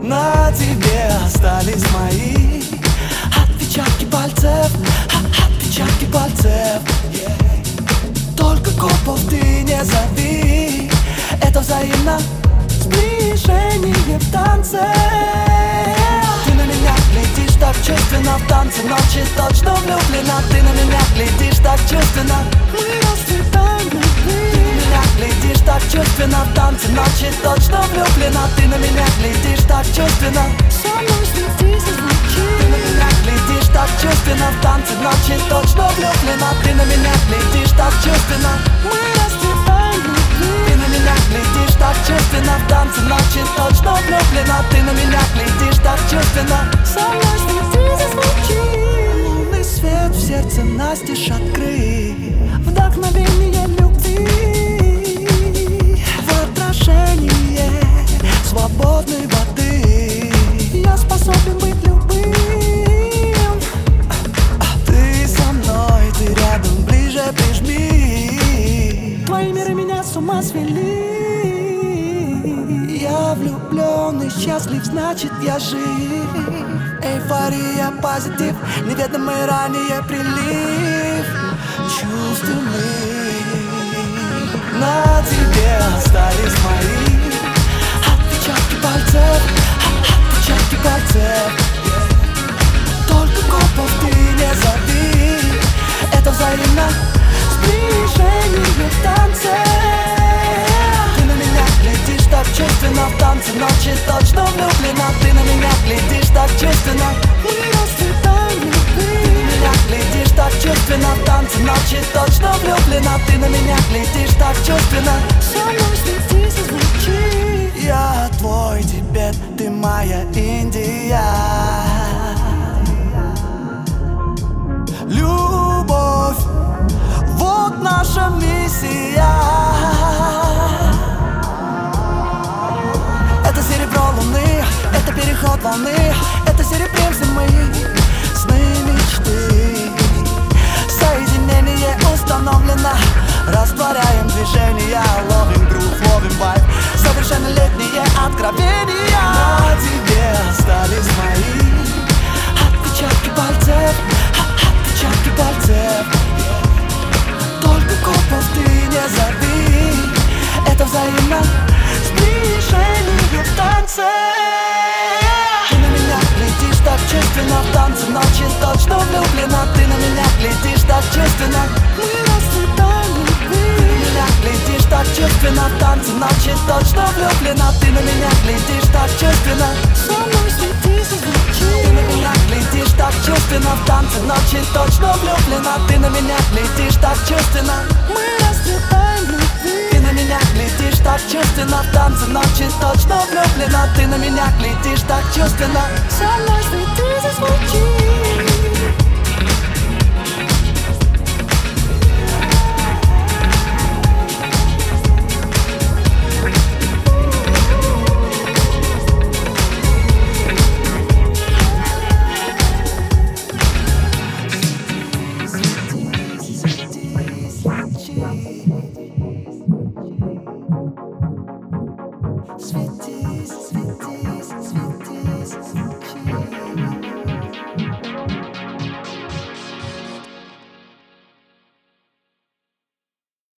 На тебе остались мои отпечатки пальцев, отпечатки пальцев. Только копов ты не зови, это взаимно сближение в танце. Ты на меня глядишь так чувственно в танце ночи, точно влюблена. Ты на меня глядишь так чувственно, мы расцветаем в любви. Ты на меня глядишь так чувственно в танце ночи, точно влюблена. Ты на меня глядишь так чувственно, со мной светись и звучи. Ты на меня глядишь так чувственно в танце ночи, точно влюблена. Ты на меня глядишь так чувственно, мы расцветаем в любви. Ты на меня глядишь так чувственно в танце ночи, точно влюблена. Ты на меня глядишь так чувственно, со мной светись и звучи. Лунный свет в сердце настежь открыт, вдохновение любви, в отражение свободной воды. Я способен быть любым. Ты со мной, ты рядом, ближе прижми. Твои миры меня с ума свели. Я влюблен и счастлив, значит я жив. Эйфория, позитив, неведомый ранее прилив чувственный. На тебе остались мои отпечатки пальцев, отпечатки пальцев. Только копов ты не зови, это взаимно сближение в танце. Ты на меня глядишь так чувственно в танце ночи, точно влюблена. Ты на меня глядишь так чувственно, мы расцветаем в любви. Ты на меня глядишь так чувственно в танце ночи, точно влюблена. Ты на меня глядишь так чувственно, со мной светись и звучи. Я твой Тибет, ты моя Индия. Любовь, вот наша миссия. Это серебро луны, это переход волны, это серебримся мы, сны мечты. Соединение установлено, растворяем движения, ловим грув, ловим вайб, совершеннолетние откровения. На тебе остались мои отпечатки пальцев, отпечатки пальцев. Только копов ты не зови, это взаимно сближение в танце. Ты на меня глядишь так чувственно в танце ночи, точно влюблена. Ты на меня глядишь так чувственно, мы расцветаем в любви. Ты на меня глядишь так чувственно в танце ночи, точно влюблена. Ты на меня глядишь так чувственно, со мной светись и звучи. Ты на меня глядишь так чувственно в танце ночи, точно влюблена. Ты на меня глядишь так чувственно, мы расцветаем в любви. Ты на меня глядишь так чувственно в танце ночи, точно влюблена. Ты на меня глядишь так чувственно, со мной светись и звучи.